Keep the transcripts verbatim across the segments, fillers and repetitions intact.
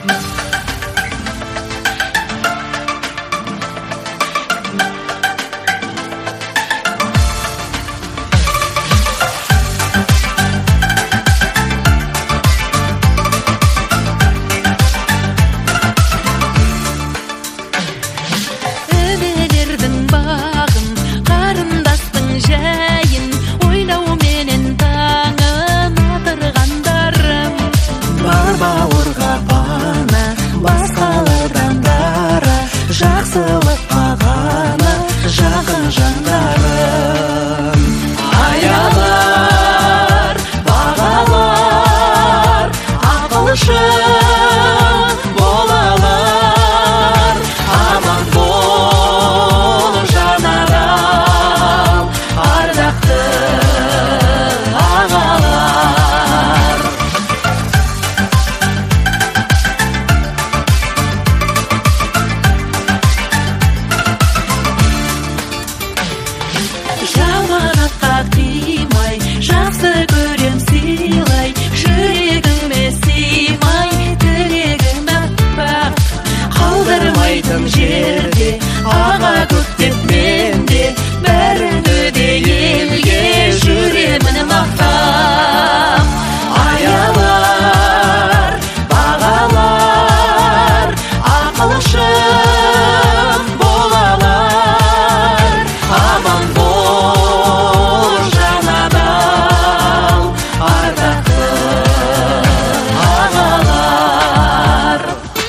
Жақсылық бағаны жақын жандарым. Аялар, бағалар, ақылшы болалар. Аман бол жанарал, ардақты ағалар. Жаманатқа қимай, жақсы көрем сыйлай, жүрегіме сыймай, тілегім аппақ. Қалдырмайтын жерде, аға көктеп менде, бәріңді де елге жүремін мақтап. Аялар, бағалар, ақылшы болалар. Аман бол жанарал, ардақты ағалар.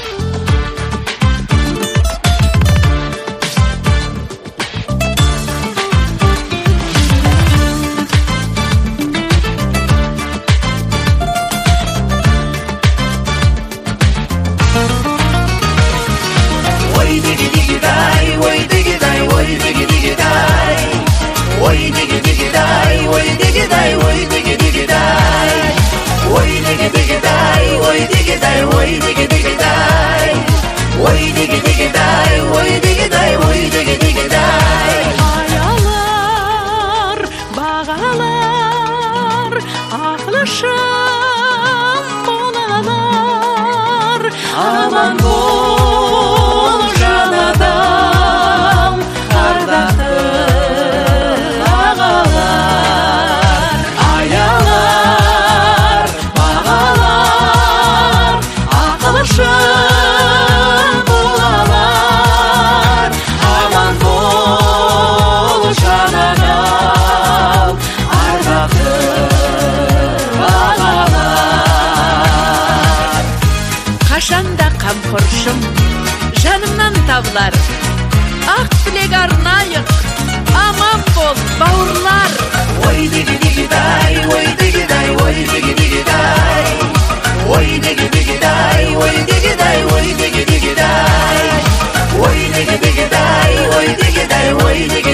Ой диги диги дай, ой диги дай, ой диги диги дай. Ой диги диги дай, ой диги дай, ой диги диги дай. Ой диги диги дай, ой диги дай, ой диги диги дай. Ой диги диги дай, ой диги дай, ой диги диги дай. Аялар, бағалар, ақылшым болалар. Аман бол жанадам, ардақты ағалар. Аялар, бағалар, ақылшым болалар. Аман бол жанадам, ардақты ағалар. Қашанда қамқоршым жанымнан табылар, ақ тілек арнайық, аман бол бауырлар. Ой диги диги дай, ой диги дай, ой диги диги дай. Ой диги диги дай, ой диги дай, ой диги диги дай. Ой диги диги дай, ой диги дай, ой диги